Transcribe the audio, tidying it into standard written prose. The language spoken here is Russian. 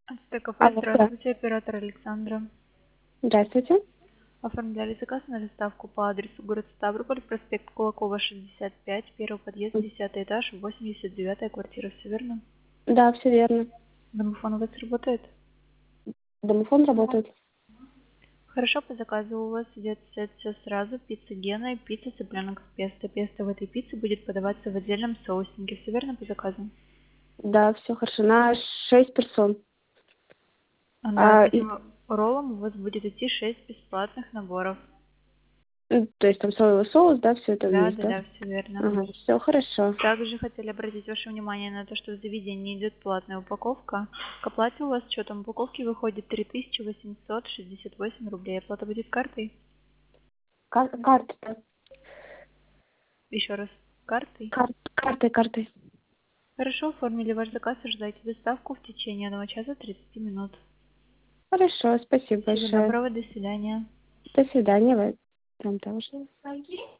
ТКП, Алло, да. здравствуйте, оператор Александра. Здравствуйте. Оформляли заказ на доставку по адресу город Ставрополь, проспект Кулакова, 65, первый подъезд, 10 этаж, 89-я квартира, все верно? Да, все верно. Домофон у вас работает? Домофон работает. Хорошо, по заказу у вас идет все сразу, пицца Гена и пицца цыпленок с песто. Песто в этой пицце будет подаваться в отдельном соусники, все верно по заказу? Да, все хорошо. На 6 персон. Да, с И, этим роллом у вас будет идти 6 бесплатных наборов. то есть там соевый соус, да, все это Да, есть, да, да? да, все верно. Ага, все хорошо. Также хотели обратить ваше внимание на то, что в заведении идет платная упаковка. К оплате у вас с учетом упаковки выходит 3868 рублей. Оплата будет картой? Карта, да. Еще раз, картой? Картой. Хорошо, оформили ваш заказ, ожидайте доставку в течение 1 часа 30 минут. Хорошо, спасибо Всего большое. доброго, до свидания. До свидания. Вам тоже.